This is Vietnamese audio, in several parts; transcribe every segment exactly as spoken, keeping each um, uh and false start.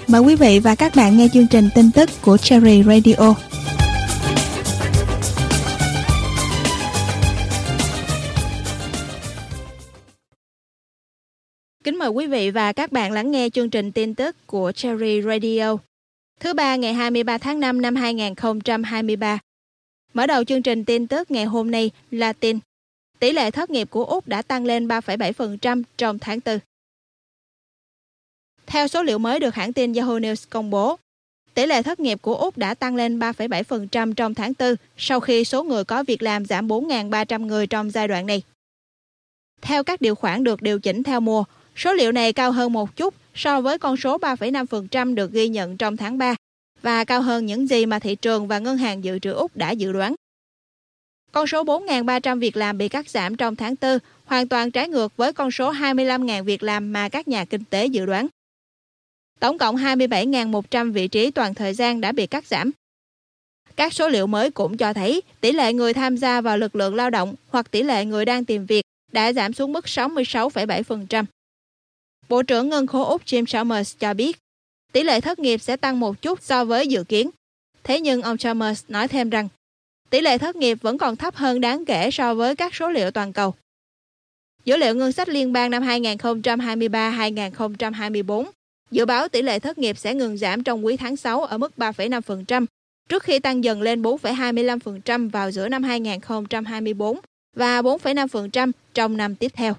Mời quý vị và các bạn nghe chương trình tin tức của Cherry Radio. Kính mời quý vị và các bạn lắng nghe chương trình tin tức của Cherry Radio. Thứ ba ngày hai mươi ba tháng năm năm hai nghìn không trăm hai mươi ba. Mở đầu chương trình tin tức ngày hôm nay là tin tỷ lệ thất nghiệp của Úc đã tăng lên ba phẩy bảy phần trăm trong tháng tư. Theo số liệu mới được hãng tin Yahoo News công bố, tỷ lệ thất nghiệp của Úc đã tăng lên ba phẩy bảy phần trăm trong tháng tư sau khi số người có việc làm giảm bốn nghìn ba trăm người trong giai đoạn này. Theo các điều khoản được điều chỉnh theo mùa, số liệu này cao hơn một chút so với con số ba phẩy năm phần trăm được ghi nhận trong tháng ba và cao hơn những gì mà thị trường và Ngân hàng Dự trữ Úc đã dự đoán. Con số bốn nghìn ba trăm việc làm bị cắt giảm trong tháng tư hoàn toàn trái ngược với con số hai mươi lăm nghìn việc làm mà các nhà kinh tế dự đoán. Tổng cộng hai mươi bảy nghìn một trăm vị trí toàn thời gian đã bị cắt giảm. Các số liệu mới cũng cho thấy tỷ lệ người tham gia vào lực lượng lao động hoặc tỷ lệ người đang tìm việc đã giảm xuống mức sáu mươi sáu phẩy bảy phần trăm. Bộ trưởng Ngân khố Úc Jim Chalmers cho biết tỷ lệ thất nghiệp sẽ tăng một chút so với dự kiến. Thế nhưng ông Chalmers nói thêm rằng tỷ lệ thất nghiệp vẫn còn thấp hơn đáng kể so với các số liệu toàn cầu. Dữ liệu ngân sách liên bang năm hai nghìn không trăm hai mươi ba hai nghìn không trăm hai mươi bốn dự báo tỷ lệ thất nghiệp sẽ ngừng giảm trong quý tháng sáu ở mức ba phẩy năm phần trăm, trước khi tăng dần lên bốn phẩy hai mươi lăm phần trăm vào giữa năm hai nghìn không trăm hai mươi bốn và bốn phẩy năm phần trăm trong năm tiếp theo.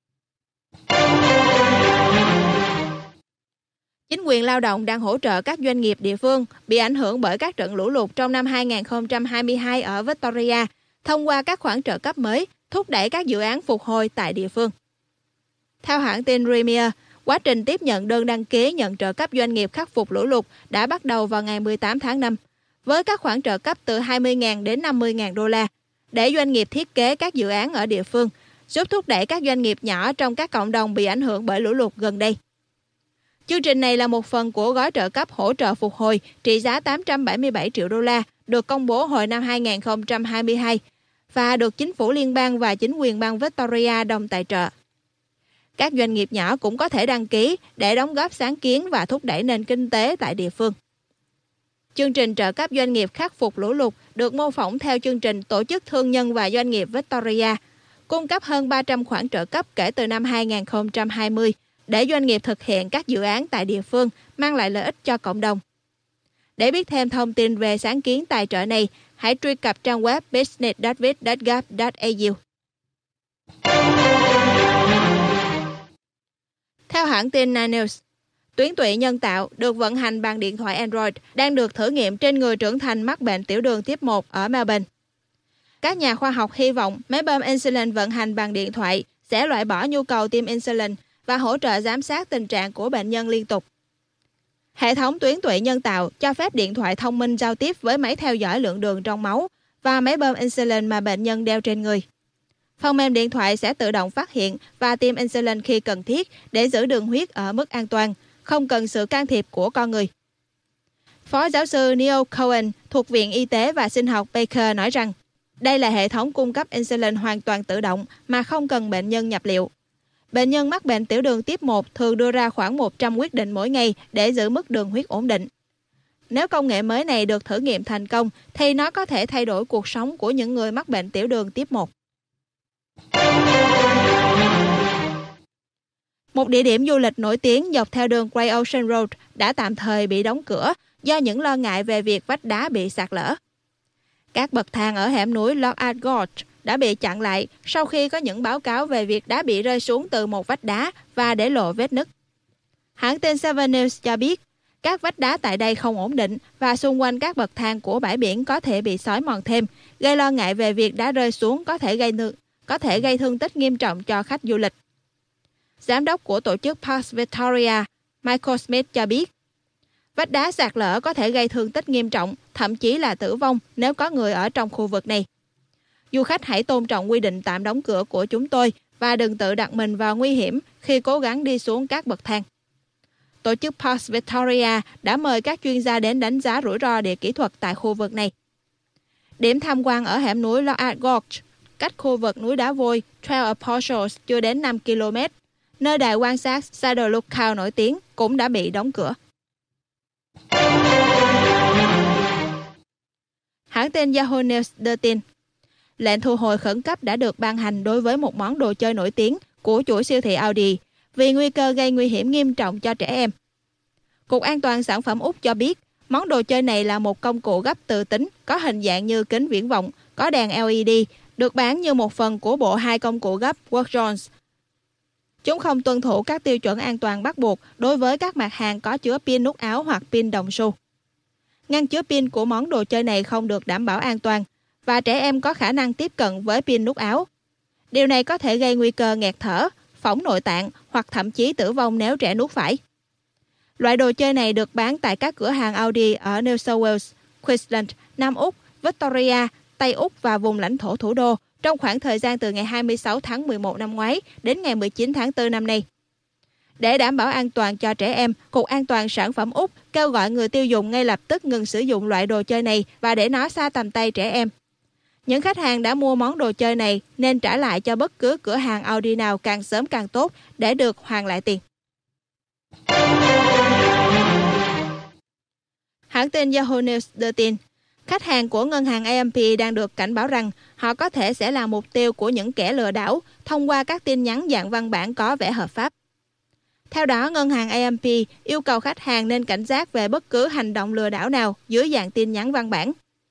Chính quyền lao động đang hỗ trợ các doanh nghiệp địa phương bị ảnh hưởng bởi các trận lũ lụt trong năm hai nghìn không trăm hai mươi hai ở Victoria thông qua các khoản trợ cấp mới, thúc đẩy các dự án phục hồi tại địa phương. Theo hãng tin Premier, quá trình tiếp nhận đơn đăng ký nhận trợ cấp doanh nghiệp khắc phục lũ lụt đã bắt đầu vào ngày mười tám tháng năm, với các khoản trợ cấp từ hai mươi nghìn đến năm mươi nghìn đô la, để doanh nghiệp thiết kế các dự án ở địa phương, giúp thúc đẩy các doanh nghiệp nhỏ trong các cộng đồng bị ảnh hưởng bởi lũ lụt gần đây. Chương trình này là một phần của gói trợ cấp hỗ trợ phục hồi trị giá tám trăm bảy mươi bảy triệu đô la được công bố hồi năm hai nghìn không trăm hai mươi hai và được chính phủ liên bang và chính quyền bang Victoria đồng tài trợ. Các doanh nghiệp nhỏ cũng có thể đăng ký để đóng góp sáng kiến và thúc đẩy nền kinh tế tại địa phương. Chương trình trợ cấp doanh nghiệp khắc phục lũ lụt được mô phỏng theo chương trình Tổ chức Thương nhân và Doanh nghiệp Victoria, cung cấp hơn ba trăm khoản trợ cấp kể từ năm hai nghìn không trăm hai mươi để doanh nghiệp thực hiện các dự án tại địa phương mang lại lợi ích cho cộng đồng. Để biết thêm thông tin về sáng kiến tài trợ này, hãy truy cập trang web business chấm vic chấm gov chấm a u. Theo hãng tin Nine News, tuyến tụy nhân tạo được vận hành bằng điện thoại Android đang được thử nghiệm trên người trưởng thành mắc bệnh tiểu đường tiếp một ở Melbourne. Các nhà khoa học hy vọng máy bơm insulin vận hành bằng điện thoại sẽ loại bỏ nhu cầu tiêm insulin và hỗ trợ giám sát tình trạng của bệnh nhân liên tục. Hệ thống tuyến tụy nhân tạo cho phép điện thoại thông minh giao tiếp với máy theo dõi lượng đường trong máu và máy bơm insulin mà bệnh nhân đeo trên người. Phần mềm điện thoại sẽ tự động phát hiện và tiêm insulin khi cần thiết để giữ đường huyết ở mức an toàn, không cần sự can thiệp của con người. Phó giáo sư Neil Cohen thuộc Viện Y tế và Sinh học Baker nói rằng đây là hệ thống cung cấp insulin hoàn toàn tự động mà không cần bệnh nhân nhập liệu. Bệnh nhân mắc bệnh tiểu đường tiếp một thường đưa ra khoảng một trăm quyết định mỗi ngày để giữ mức đường huyết ổn định. Nếu công nghệ mới này được thử nghiệm thành công, thì nó có thể thay đổi cuộc sống của những người mắc bệnh tiểu đường tiếp một. Một địa điểm du lịch nổi tiếng dọc theo đường Great Ocean Road đã tạm thời bị đóng cửa do những lo ngại về việc vách đá bị sạt lở. Các bậc thang ở hẻm núi Lockart Gorge đã bị chặn lại sau khi có những báo cáo về việc đá bị rơi xuống từ một vách đá và để lộ vết nứt. Hãng tin Seven News cho biết các vách đá tại đây không ổn định và xung quanh các bậc thang của bãi biển có thể bị xói mòn thêm, gây lo ngại về việc đá rơi xuống có thể gây thương, có thể gây thương tích nghiêm trọng cho khách du lịch. Giám đốc của tổ chức Parks Victoria, Michael Smith cho biết, vách đá sạt lở có thể gây thương tích nghiêm trọng, thậm chí là tử vong nếu có người ở trong khu vực này. Du khách hãy tôn trọng quy định tạm đóng cửa của chúng tôi và đừng tự đặt mình vào nguy hiểm khi cố gắng đi xuống các bậc thang. Tổ chức Parks Victoria đã mời các chuyên gia đến đánh giá rủi ro địa kỹ thuật tại khu vực này. Điểm tham quan ở hẻm núi Lockart Gorge, cách khu vực núi đá vôi Trail of Portals chưa đến năm ki lô mét, nơi đài quan sát Saddle Lookout nổi tiếng cũng đã bị đóng cửa. Hãng tin Yahoo News đưa tin, lệnh thu hồi khẩn cấp đã được ban hành đối với một món đồ chơi nổi tiếng của chuỗi siêu thị Audi vì nguy cơ gây nguy hiểm nghiêm trọng cho trẻ em. Cục An toàn Sản phẩm Úc cho biết, món đồ chơi này là một công cụ gấp tự tính có hình dạng như kính viễn vọng, có đèn lờ e đê, được bán như một phần của bộ hai công cụ gấp Workjones. Chúng không tuân thủ các tiêu chuẩn an toàn bắt buộc đối với các mặt hàng có chứa pin nút áo hoặc pin đồng xu. Ngăn chứa pin của món đồ chơi này không được đảm bảo an toàn, và trẻ em có khả năng tiếp cận với pin nút áo. Điều này có thể gây nguy cơ nghẹt thở, phỏng nội tạng hoặc thậm chí tử vong nếu trẻ nuốt phải. Loại đồ chơi này được bán tại các cửa hàng Audi ở New South Wales, Queensland, Nam Úc, Victoria, Tây Úc và vùng lãnh thổ thủ đô trong khoảng thời gian từ ngày hai mươi sáu tháng mười một năm ngoái đến ngày mười chín tháng tư năm nay. Để đảm bảo an toàn cho trẻ em, Cục An toàn Sản phẩm Úc kêu gọi người tiêu dùng ngay lập tức ngừng sử dụng loại đồ chơi này và để nó xa tầm tay trẻ em. Những khách hàng đã mua món đồ chơi này nên trả lại cho bất cứ cửa hàng Audi nào càng sớm càng tốt để được hoàn lại tiền. Hãng tin Yahoo News đưa tin, khách hàng của ngân hàng a em pê đang được cảnh báo rằng họ có thể sẽ là mục tiêu của những kẻ lừa đảo thông qua các tin nhắn dạng văn bản có vẻ hợp pháp. Theo đó, ngân hàng a em pê yêu cầu khách hàng nên cảnh giác về bất cứ hành động lừa đảo nào dưới dạng tin nhắn văn bản.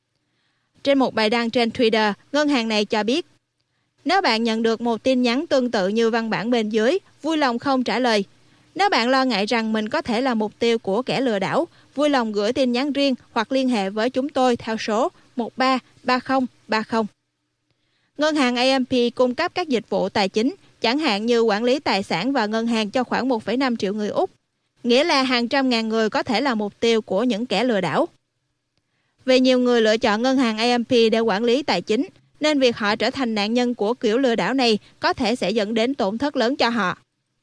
Trên một bài đăng trên Twitter, ngân hàng này cho biết, nếu bạn nhận được một tin nhắn tương tự như văn bản bên dưới, vui lòng không trả lời. Nếu bạn lo ngại rằng mình có thể là mục tiêu của kẻ lừa đảo, vui lòng gửi tin nhắn riêng hoặc liên hệ với chúng tôi theo số một ba ba không ba không. Ngân hàng a em pê cung cấp các dịch vụ tài chính, chẳng hạn như quản lý tài sản và ngân hàng cho khoảng một phẩy năm triệu người Úc, nghĩa là hàng trăm ngàn người có thể là mục tiêu của những kẻ lừa đảo. Vì nhiều người lựa chọn ngân hàng a em pê để quản lý tài chính, nên việc họ trở thành nạn nhân của kiểu lừa đảo này có thể sẽ dẫn đến tổn thất lớn cho họ.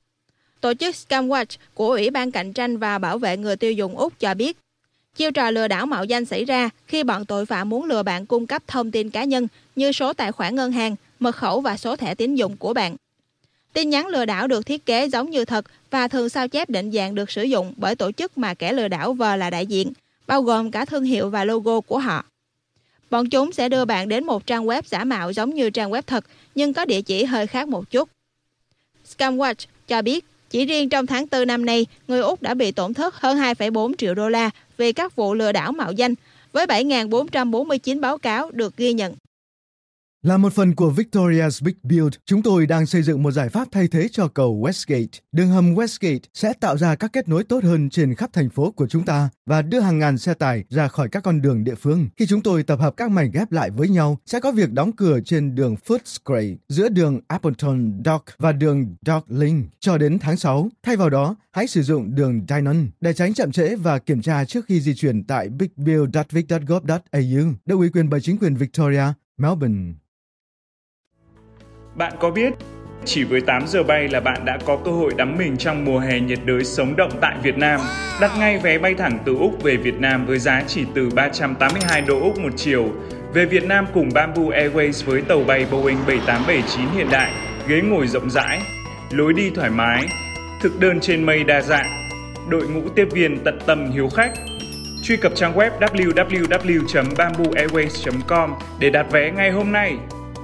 Tổ chức Scamwatch của Ủy ban Cạnh tranh và Bảo vệ người tiêu dùng Úc cho biết, chiêu trò lừa đảo mạo danh xảy ra khi bọn tội phạm muốn lừa bạn cung cấp thông tin cá nhân như số tài khoản ngân hàng, mật khẩu và số thẻ tín dụng của bạn. Tin nhắn lừa đảo được thiết kế giống như thật và thường sao chép định dạng được sử dụng bởi tổ chức mà kẻ lừa đảo vờ là đại diện, bao gồm cả thương hiệu và logo của họ. Bọn chúng sẽ đưa bạn đến một trang web giả mạo giống như trang web thật, nhưng có địa chỉ hơi khác một chút. Scamwatch cho biết, chỉ riêng trong tháng tư năm nay, người Úc đã bị tổn thất hơn hai phẩy bốn triệu đô la vì các vụ lừa đảo mạo danh, với bảy nghìn bốn trăm bốn mươi chín báo cáo được ghi nhận. Là một phần của Victoria's Big Build, chúng tôi đang xây dựng một giải pháp thay thế cho cầu Westgate. Đường hầm Westgate sẽ tạo ra các kết nối tốt hơn trên khắp thành phố của chúng ta và đưa hàng ngàn xe tải ra khỏi các con đường địa phương. Khi chúng tôi tập hợp các mảnh ghép lại với nhau, sẽ có việc đóng cửa trên đường Footscray giữa đường Appleton Dock và đường Dock Link cho đến tháng sáu. Thay vào đó, hãy sử dụng đường Dynon để tránh chậm trễ và kiểm tra trước khi di chuyển tại bigbuild chấm vic chấm gov chấm a u, được ủy quyền bởi chính quyền Victoria, Melbourne. Bạn có biết, chỉ với tám giờ bay là bạn đã có cơ hội đắm mình trong mùa hè nhiệt đới sống động tại Việt Nam. Đặt ngay vé bay thẳng từ Úc về Việt Nam với giá chỉ từ ba trăm tám mươi hai đô Úc một chiều. Về Việt Nam cùng Bamboo Airways với tàu bay Boeing bảy tám bảy chín hiện đại, ghế ngồi rộng rãi, lối đi thoải mái, thực đơn trên mây đa dạng, đội ngũ tiếp viên tận tâm hiếu khách. Truy cập trang web w w w chấm bamboo airways chấm com để đặt vé ngay hôm nay.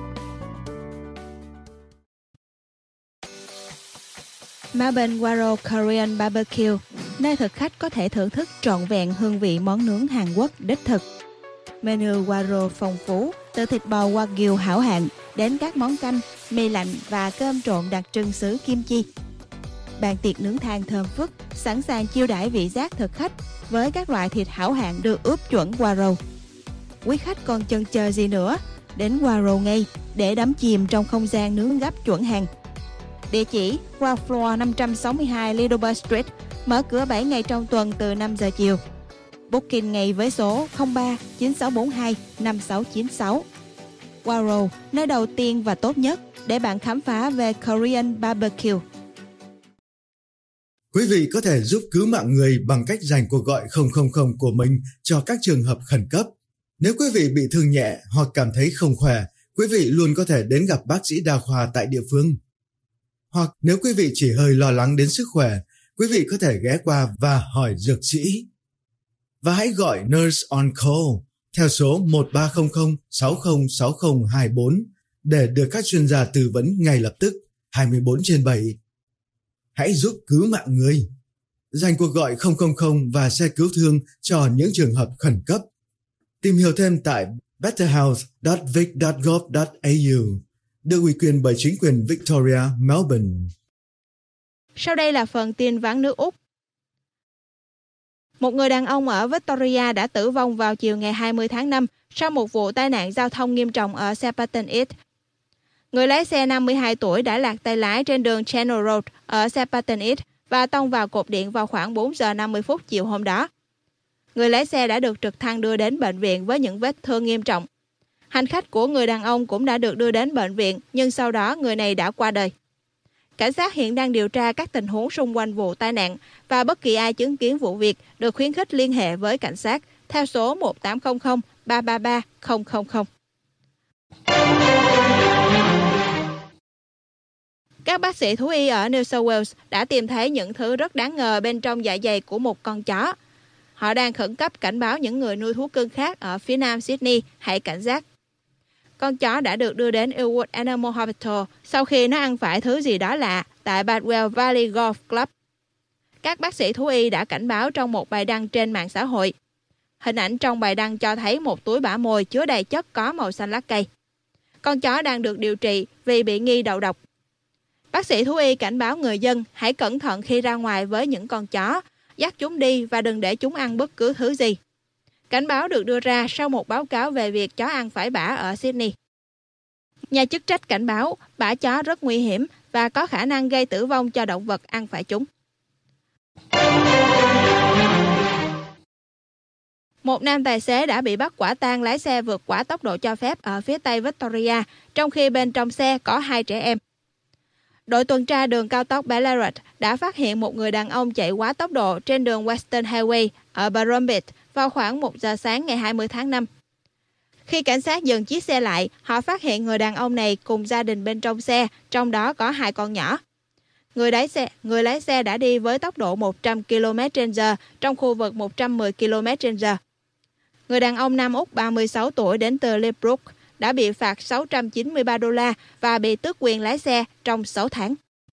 Melbourne Waro Korean Barbecue, nơi thực khách có thể thưởng thức trọn vẹn hương vị món nướng Hàn Quốc đích thực. Menu Waro phong phú, từ thịt bò Wagyu hảo hạng đến các món canh, mì lạnh và cơm trộn đặc trưng xứ Kim Chi. Bàn tiệc nướng than thơm phức, sẵn sàng chiêu đãi vị giác thực khách với các loại thịt hảo hạng được ướp chuẩn Waro. Quý khách còn chần chờ gì nữa? Đến Waro ngay để đắm chìm trong không gian nướng gấp chuẩn Hàn. Địa chỉ Ground Floor năm trăm sáu mươi hai Lidober Street, mở cửa bảy ngày trong tuần từ năm giờ chiều. Booking ngày với số không ba chín sáu bốn hai năm sáu chín sáu. Waro, nơi đầu tiên và tốt nhất để bạn khám phá về Korean Barbecue. Quý vị có thể giúp cứu mạng người bằng cách dành cuộc gọi không không không của mình cho các trường hợp khẩn cấp. Nếu quý vị bị thương nhẹ hoặc cảm thấy không khỏe, quý vị luôn có thể đến gặp bác sĩ đa khoa tại địa phương. Hoặc nếu quý vị chỉ hơi lo lắng đến sức khỏe, quý vị có thể ghé qua và hỏi dược sĩ. Và hãy gọi Nurse on Call theo số một ba không không sáu không sáu không hai bốn để được các chuyên gia tư vấn ngay lập tức hai mươi bốn trên bảy. Hãy giúp cứu mạng người. Dành cuộc gọi không không không và xe cứu thương cho những trường hợp khẩn cấp. Tìm hiểu thêm tại betterhealth chấm vic chấm gov chấm a u, được ủy quyền bởi chính quyền Victoria, Melbourne. Sau đây là phần tin vắn nước Úc. Một người đàn ông ở Victoria đã tử vong vào chiều ngày hai mươi tháng năm sau một vụ tai nạn giao thông nghiêm trọng ở Shepparton East. Người lái xe năm mươi hai tuổi đã lạc tay lái trên đường Channel Road ở Shepparton East và tông vào cột điện vào khoảng bốn giờ năm mươi phút chiều hôm đó. Người lái xe đã được trực thăng đưa đến bệnh viện với những vết thương nghiêm trọng. Hành khách của người đàn ông cũng đã được đưa đến bệnh viện, nhưng sau đó người này đã qua đời. Cảnh sát hiện đang điều tra các tình huống xung quanh vụ tai nạn và bất kỳ ai chứng kiến vụ việc được khuyến khích liên hệ với cảnh sát theo số một tám không không ba ba ba không không không. Các bác sĩ thú y ở New South Wales đã tìm thấy những thứ rất đáng ngờ bên trong dạ dày của một con chó. Họ đang khẩn cấp cảnh báo những người nuôi thú cưng khác ở phía nam Sydney hãy cảnh giác. Con chó đã được đưa đến Elwood Animal Hospital sau khi nó ăn phải thứ gì đó lạ tại Bardwell Valley Golf Club. Các bác sĩ thú y đã cảnh báo trong một bài đăng trên mạng xã hội. Hình ảnh trong bài đăng cho thấy một túi bã mồi chứa đầy chất có màu xanh lá cây. Con chó đang được điều trị vì bị nghi đầu độc. Bác sĩ thú y cảnh báo người dân hãy cẩn thận khi ra ngoài với những con chó, dắt chúng đi và đừng để chúng ăn bất cứ thứ gì. Cảnh báo được đưa ra sau một báo cáo về việc chó ăn phải bã ở Sydney. Nhà chức trách cảnh báo bã chó rất nguy hiểm và có khả năng gây tử vong cho động vật ăn phải chúng. Một nam tài xế đã bị bắt quả tang lái xe vượt quá tốc độ cho phép ở phía tây Victoria, trong khi bên trong xe có hai trẻ em. Đội tuần tra đường cao tốc Ballarat đã phát hiện một người đàn ông chạy quá tốc độ trên đường Western Highway ở Barrumbit vào khoảng một giờ sáng ngày hai mươi tháng năm. Khi cảnh sát dừng chiếc xe lại, họ phát hiện người đàn ông này cùng gia đình bên trong xe, trong đó có hai con nhỏ. Người lái xe, người lái xe đã đi với tốc độ một trăm ki lô mét trên giờ trong khu vực một trăm mười ki lô mét trên giờ. Người đàn ông Nam Úc ba mươi sáu tuổi đến từ Lillbrook đã bị phạt sáu trăm chín mươi ba đô la và bị tước quyền lái xe trong sáu tháng.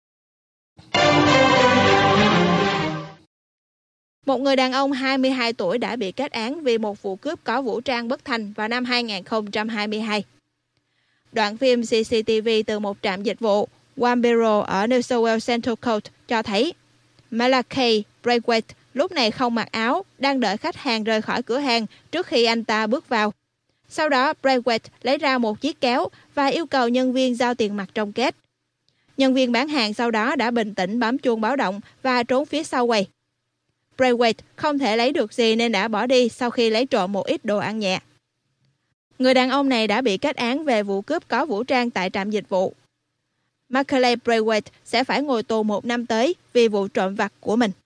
Một người đàn ông hai mươi hai tuổi đã bị kết án vì một vụ cướp có vũ trang bất thành vào năm hai nghìn không trăm hai mươi hai. Đoạn phim xê xê tê vê từ một trạm dịch vụ Wambero ở New South Wales Central Coast cho thấy Malachi Braithwaite lúc này không mặc áo, đang đợi khách hàng rời khỏi cửa hàng trước khi anh ta bước vào. Sau đó, Braithwaite lấy ra một chiếc kéo và yêu cầu nhân viên giao tiền mặt trong két. Nhân viên bán hàng sau đó đã bình tĩnh bấm chuông báo động và trốn phía sau quầy. Braithwaite không thể lấy được gì nên đã bỏ đi sau khi lấy trộm một ít đồ ăn nhẹ. Người đàn ông này đã bị kết án về vụ cướp có vũ trang tại trạm dịch vụ. Malachi Braithwaite sẽ phải ngồi tù một năm tới vì vụ trộm vặt của mình.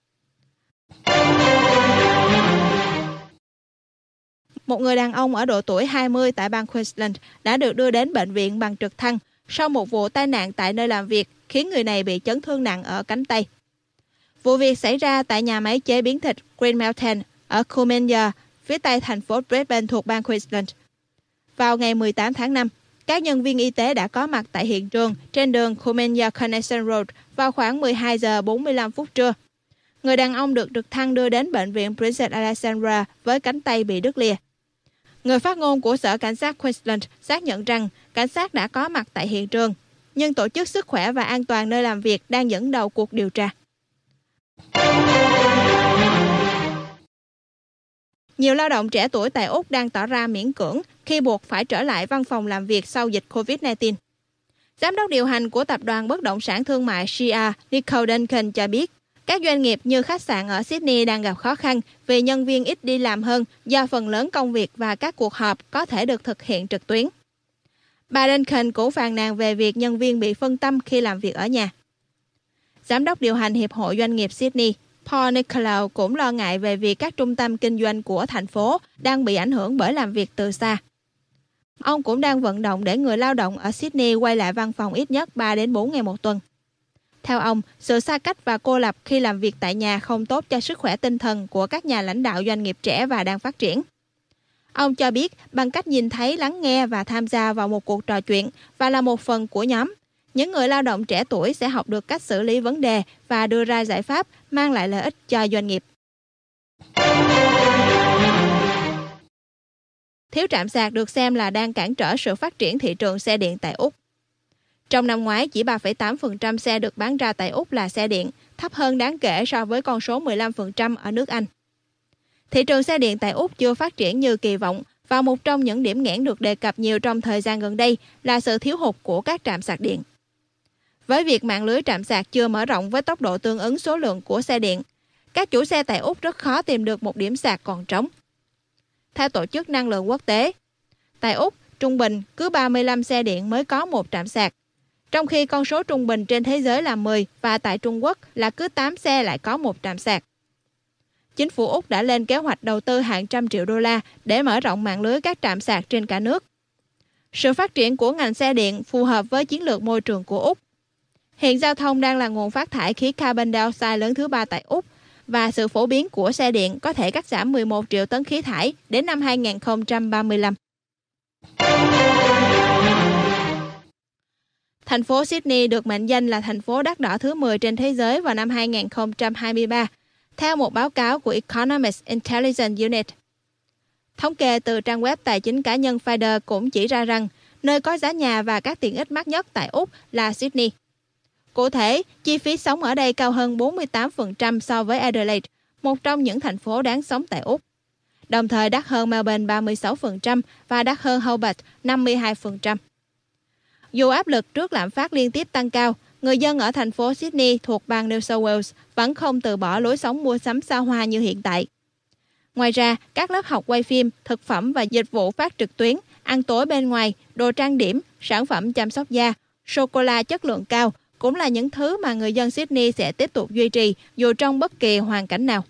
Một người đàn ông ở độ tuổi hai mươi tại bang Queensland đã được đưa đến bệnh viện bằng trực thăng sau một vụ tai nạn tại nơi làm việc khiến người này bị chấn thương nặng ở cánh tay. Vụ việc xảy ra tại nhà máy chế biến thịt Green Mountain ở Coomera, phía tây thành phố Brisbane thuộc bang Queensland. Vào ngày mười tám tháng năm, các nhân viên y tế đã có mặt tại hiện trường trên đường Coomera Connection Road vào khoảng mười hai giờ bốn mươi lăm phút trưa. Người đàn ông được trực thăng đưa đến bệnh viện Princess Alexandra với cánh tay bị đứt lìa. Người phát ngôn của Sở Cảnh sát Queensland xác nhận rằng cảnh sát đã có mặt tại hiện trường, nhưng Tổ chức Sức khỏe và An toàn nơi làm việc đang dẫn đầu cuộc điều tra. Nhiều lao động trẻ tuổi tại Úc đang tỏ ra miễn cưỡng khi buộc phải trở lại văn phòng làm việc sau dịch covid mười chín. Giám đốc điều hành của tập đoàn bất động sản thương mại xê rờ, Nicole Duncan cho biết, các doanh nghiệp như khách sạn ở Sydney đang gặp khó khăn vì nhân viên ít đi làm hơn do phần lớn công việc và các cuộc họp có thể được thực hiện trực tuyến. Bà Duncan cũng phàn nàn về việc nhân viên bị phân tâm khi làm việc ở nhà. Giám đốc điều hành Hiệp hội Doanh nghiệp Sydney, Paul Nicolau cũng lo ngại về việc các trung tâm kinh doanh của thành phố đang bị ảnh hưởng bởi làm việc từ xa. Ông cũng đang vận động để người lao động ở Sydney quay lại văn phòng ít nhất ba đến bốn ngày một tuần. Theo ông, sự xa cách và cô lập khi làm việc tại nhà không tốt cho sức khỏe tinh thần của các nhà lãnh đạo doanh nghiệp trẻ và đang phát triển. Ông cho biết bằng cách nhìn thấy, lắng nghe và tham gia vào một cuộc trò chuyện và là một phần của nhóm, những người lao động trẻ tuổi sẽ học được cách xử lý vấn đề và đưa ra giải pháp mang lại lợi ích cho doanh nghiệp. Thiếu trạm sạc được xem là đang cản trở sự phát triển thị trường xe điện tại Úc. Trong năm ngoái, chỉ ba phẩy tám phần trăm xe được bán ra tại Úc là xe điện, thấp hơn đáng kể so với con số mười lăm phần trăm ở nước Anh. Thị trường xe điện tại Úc chưa phát triển như kỳ vọng, và một trong những điểm nghẽn được đề cập nhiều trong thời gian gần đây là sự thiếu hụt của các trạm sạc điện. Với việc mạng lưới trạm sạc chưa mở rộng với tốc độ tương ứng số lượng của xe điện, các chủ xe tại Úc rất khó tìm được một điểm sạc còn trống. Theo Tổ chức Năng lượng Quốc tế, tại Úc, trung bình cứ ba mươi lăm xe điện mới có một trạm sạc, trong khi con số trung bình trên thế giới là mười và tại Trung Quốc là cứ tám xe lại có một trạm sạc. Chính phủ Úc đã lên kế hoạch đầu tư hàng trăm triệu đô la để mở rộng mạng lưới các trạm sạc trên cả nước. Sự phát triển của ngành xe điện phù hợp với chiến lược môi trường của Úc. Hiện giao thông đang là nguồn phát thải khí carbon dioxide lớn thứ ba tại Úc, và sự phổ biến của xe điện có thể cắt giảm mười một triệu tấn khí thải đến năm hai không ba lăm. Thành phố Sydney được mệnh danh là thành phố đắt đỏ thứ mười trên thế giới vào năm hai không hai ba, theo một báo cáo của Economist Intelligence Unit. Thống kê từ trang web tài chính cá nhân Finder cũng chỉ ra rằng nơi có giá nhà và các tiện ích mắc nhất tại Úc là Sydney. Cụ thể, chi phí sống ở đây cao hơn bốn mươi tám phần trăm so với Adelaide, một trong những thành phố đáng sống tại Úc. Đồng thời đắt hơn Melbourne ba mươi sáu phần trăm và đắt hơn Hobart năm mươi hai phần trăm. Dù áp lực trước lạm phát liên tiếp tăng cao, người dân ở thành phố Sydney thuộc bang New South Wales vẫn không từ bỏ lối sống mua sắm xa hoa như hiện tại. Ngoài ra, các lớp học quay phim, thực phẩm và dịch vụ phát trực tuyến, ăn tối bên ngoài, đồ trang điểm, sản phẩm chăm sóc da, sô-cô-la chất lượng cao cũng là những thứ mà người dân Sydney sẽ tiếp tục duy trì dù trong bất kỳ hoàn cảnh nào.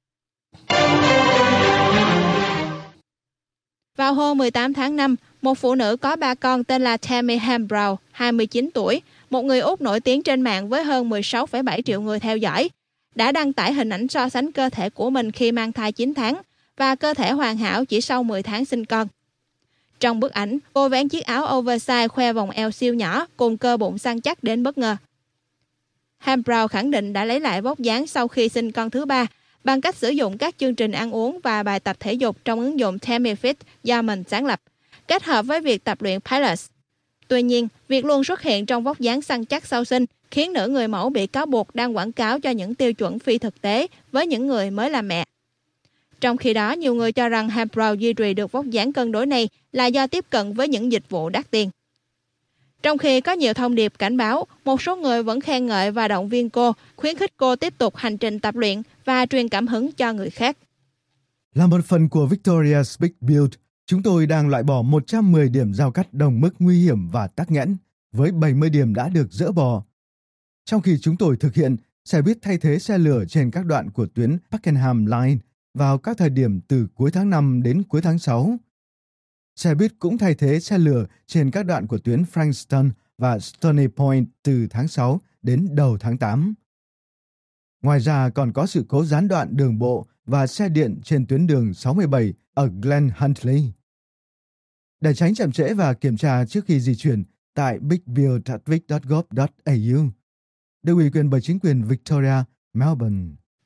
Vào hôm mười tám tháng năm, một phụ nữ có ba con tên là Tammy Hembrow, hai mươi chín tuổi, một người Úc nổi tiếng trên mạng với hơn mười sáu phẩy bảy triệu người theo dõi, đã đăng tải hình ảnh so sánh cơ thể của mình khi mang thai chín tháng và cơ thể hoàn hảo chỉ sau mười tháng sinh con. Trong bức ảnh, cô vén chiếc áo oversize khoe vòng eo siêu nhỏ cùng cơ bụng săn chắc đến bất ngờ. Hembrow khẳng định đã lấy lại vóc dáng sau khi sinh con thứ ba bằng cách sử dụng các chương trình ăn uống và bài tập thể dục trong ứng dụng Tammy Fit do mình sáng lập, kết hợp với việc tập luyện Pilates. Tuy nhiên, việc luôn xuất hiện trong vóc dáng săn chắc sau sinh khiến nữ người mẫu bị cáo buộc đang quảng cáo cho những tiêu chuẩn phi thực tế với những người mới làm mẹ. Trong khi đó, nhiều người cho rằng Hembrow duy trì được vóc dáng cân đối này là do tiếp cận với những dịch vụ đắt tiền. Trong khi có nhiều thông điệp cảnh báo, một số người vẫn khen ngợi và động viên cô, khuyến khích cô tiếp tục hành trình tập luyện và truyền cảm hứng cho người khác. Là một phần của Victoria's Big Build, chúng tôi đang loại bỏ một trăm mười điểm giao cắt đồng mức nguy hiểm và tắc nghẽn, với bảy mươi điểm đã được dỡ bỏ. Trong khi chúng tôi thực hiện, xe buýt thay thế xe lửa trên các đoạn của tuyến Pakenham Line vào các thời điểm từ cuối tháng năm đến cuối tháng sáu. Xe buýt cũng thay thế xe lửa trên các đoạn của tuyến Frankston và Stony Point từ tháng sáu đến đầu tháng tám. Ngoài ra còn có sự cố gián đoạn đường bộ và xe điện trên tuyến đường sáu mươi bảy ở Glen Huntly. Để tránh chậm trễ và kiểm tra trước khi di chuyển tại big build chấm vic chấm gov chấm a u, được ủy quyền bởi chính quyền Victoria, Melbourne.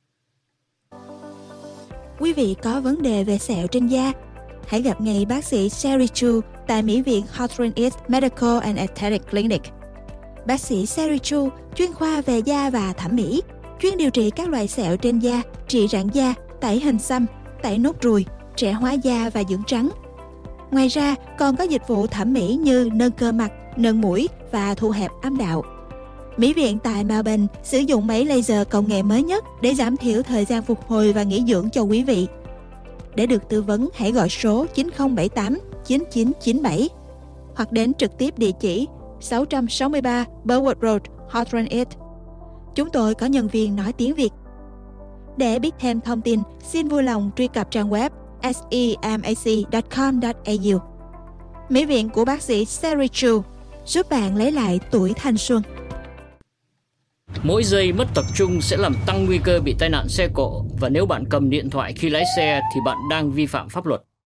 Quý vị có vấn đề về sẹo trên da? Hãy gặp ngay bác sĩ Sherry Chu tại Mỹ viện Hawthorne East Medical and Aesthetic Clinic. Bác sĩ Sherry Chu chuyên khoa về da và thẩm mỹ, chuyên điều trị các loại sẹo trên da, trị rạn da, tẩy hình xăm, tẩy nốt ruồi, trẻ hóa da và dưỡng trắng. Ngoài ra, còn có dịch vụ thẩm mỹ như nâng cơ mặt, nâng mũi và thu hẹp âm đạo. Mỹ viện tại Melbourne sử dụng máy laser công nghệ mới nhất để giảm thiểu thời gian phục hồi và nghỉ dưỡng cho quý vị. Để được tư vấn, hãy gọi số chín không bảy tám chín chín chín bảy hoặc đến trực tiếp địa chỉ sáu sáu ba Burwood Road, Hawthorne East. Chúng tôi có nhân viên nói tiếng Việt. Để biết thêm thông tin, xin vui lòng truy cập trang web semac chấm com chấm a u. Mỹ viện của bác sĩ Sherry Chu giúp bạn lấy lại tuổi thanh xuân. Mỗi giây mất tập trung sẽ làm tăng nguy cơ bị tai nạn xe cộ, và nếu bạn cầm điện thoại khi lái xe thì bạn đang vi phạm pháp luật.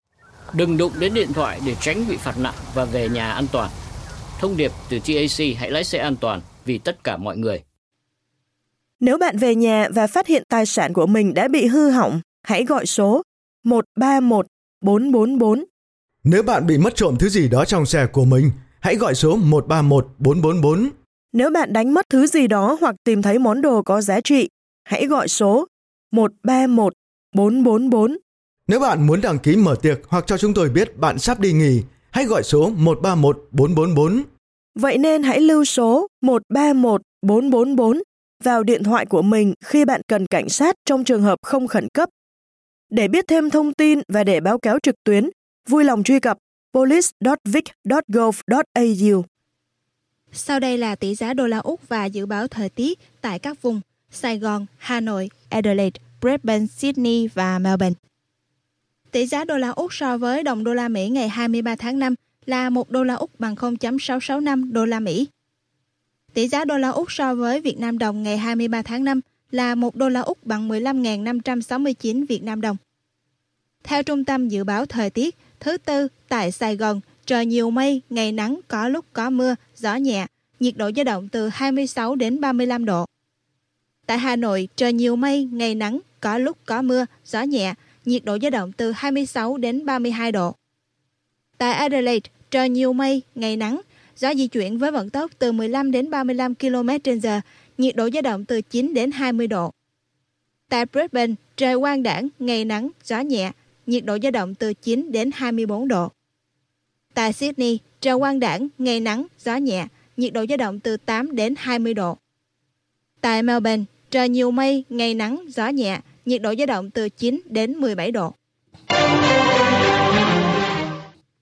Đừng đụng đến điện thoại để tránh bị phạt nặng và về nhà an toàn. Thông điệp từ tê a xê, hãy lái xe an toàn vì tất cả mọi người. Nếu bạn về nhà và phát hiện tài sản của mình đã bị hư hỏng, hãy gọi số một ba một bốn bốn bốn. Nếu bạn bị mất trộm thứ gì đó trong xe của mình, hãy gọi số một ba một bốn bốn bốn. Nếu bạn đánh mất thứ gì đó hoặc tìm thấy món đồ có giá trị, hãy gọi số một ba một bốn bốn bốn. Nếu bạn muốn đăng ký mở tiệc hoặc cho chúng tôi biết bạn sắp đi nghỉ, hãy gọi số một ba một bốn bốn bốn. Vậy nên hãy lưu số một ba một bốn bốn bốn vào điện thoại của mình khi bạn cần cảnh sát trong trường hợp không khẩn cấp. Để biết thêm thông tin và để báo cáo trực tuyến, vui lòng truy cập police chấm vic chấm gov chấm a u. Sau đây là tỷ giá đô la Úc và dự báo thời tiết tại các vùng Sài Gòn, Hà Nội, Adelaide, Brisbane, Sydney và Melbourne. Tỷ giá đô la Úc so với đồng đô la Mỹ ngày hai mươi ba tháng năm là một đô la Úc bằng không phẩy sáu sáu năm đô la Mỹ. Tỷ giá đô la Úc so với Việt Nam đồng ngày hai mươi ba tháng năm là một đô la Úc bằng mười lăm nghìn năm trăm sáu mươi chín Việt Nam đồng. Theo Trung tâm Dự báo Thời tiết, thứ Tư tại Sài Gòn, trời nhiều mây, ngày nắng, có lúc có mưa, gió nhẹ, nhiệt độ dao động từ hai mươi sáu đến ba mươi lăm độ. Tại Hà Nội, trời nhiều mây, ngày nắng, có lúc có mưa, gió nhẹ, nhiệt độ dao động từ hai mươi sáu đến ba mươi hai độ. Tại Adelaide, trời nhiều mây, ngày nắng, gió di chuyển với vận tốc từ mười lăm đến ba mươi lăm ki lô mét trên giờ, nhiệt độ dao động từ chín đến hai mươi độ. Tại Brisbane, trời quang đãng, ngày nắng, gió nhẹ, nhiệt độ dao động từ chín đến hai mươi bốn độ. Tại Sydney, trời quang đãng, ngày nắng, gió nhẹ, nhiệt độ dao động từ tám đến hai mươi độ. Tại Melbourne, trời nhiều mây, ngày nắng, gió nhẹ, nhiệt độ dao động từ chín đến mười bảy độ.